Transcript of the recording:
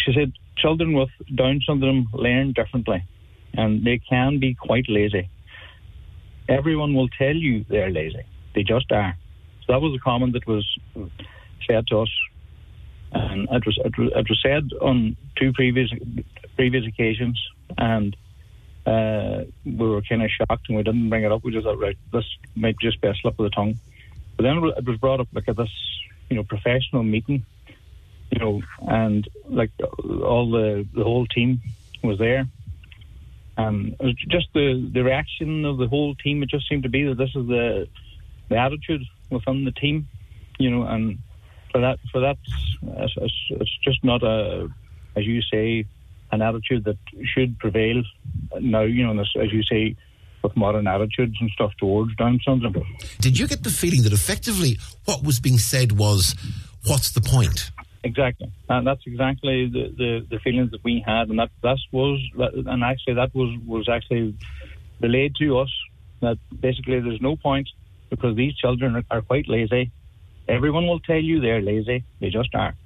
she said children with Down syndrome learn differently, and they can be quite lazy. Everyone will tell you they're lazy. They just are. So that was a comment that was said to us, and it was said on two previous occasions, and we were kind of shocked, and we didn't bring it up. We just thought, right, this might just be a slip of the tongue. But then it was brought up like at this, professional meeting, and like all the whole team was there. It was just the reaction of the whole team. It just seemed to be that this is the attitude within the team, and for that, it's just not as you say, an attitude that should prevail now. As you say, with modern attitudes and stuff towards Down syndrome. Did you get the feeling that effectively what was being said was, "What's the point?" Exactly, and that's exactly the feelings that we had, and that was actually relayed to us, that basically there's no point because these children are quite lazy. Everyone will tell you they're lazy. They just are.